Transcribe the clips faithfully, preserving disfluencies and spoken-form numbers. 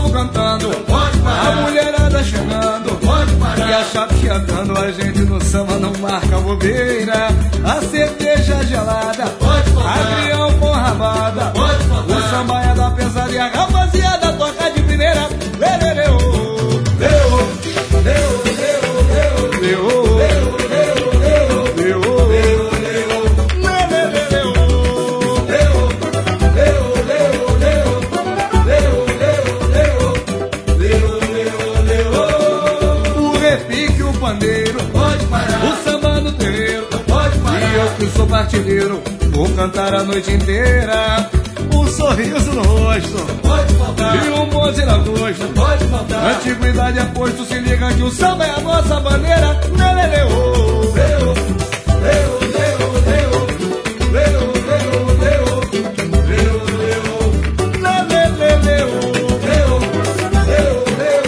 povo cantando, a mulherada chegando, e a chape cantando, a gente no samba não marca bobeira. A cerveja gelada, agrião com rabada, o samba é da pesada e a rapaziada toca de primeira. Leleleu, leu, leu, leu, leu, sou partilheiro, vou cantar a noite inteira. Um sorriso no rosto, pode faltar, e um monte na gosto, pode faltar. Antiguidade é posto, se liga que o samba é a nossa bandeira. Leleleu, leu, leu, leu, leu, leu, leu, leu, leu, leu, leleleu, leu, leu,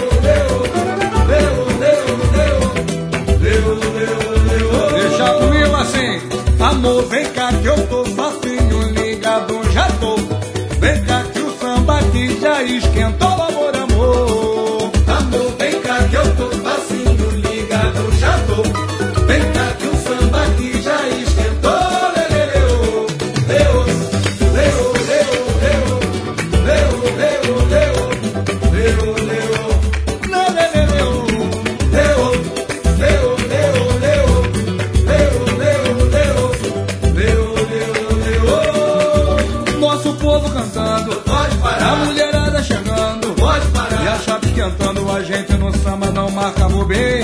leu, leu, leu, leu, leu. Deixa comigo assim. Amor, vem cá que eu tô facinho, ligado já tô. Vem cá que o samba aqui já esquentou, amor, amor. Amor, vem cá que eu tô facinho, ligado já tô. Vem cá que o samba aqui já esquentou. Leleleu, leu, leu, leu, leu, leu, leu, leu, leu, leu, leleleu, leu, leu, leu, leu. Nosso povo cantando, pode parar. A mulherada chegando, pode parar. E a chape cantando, a gente no samba não marca bobeira.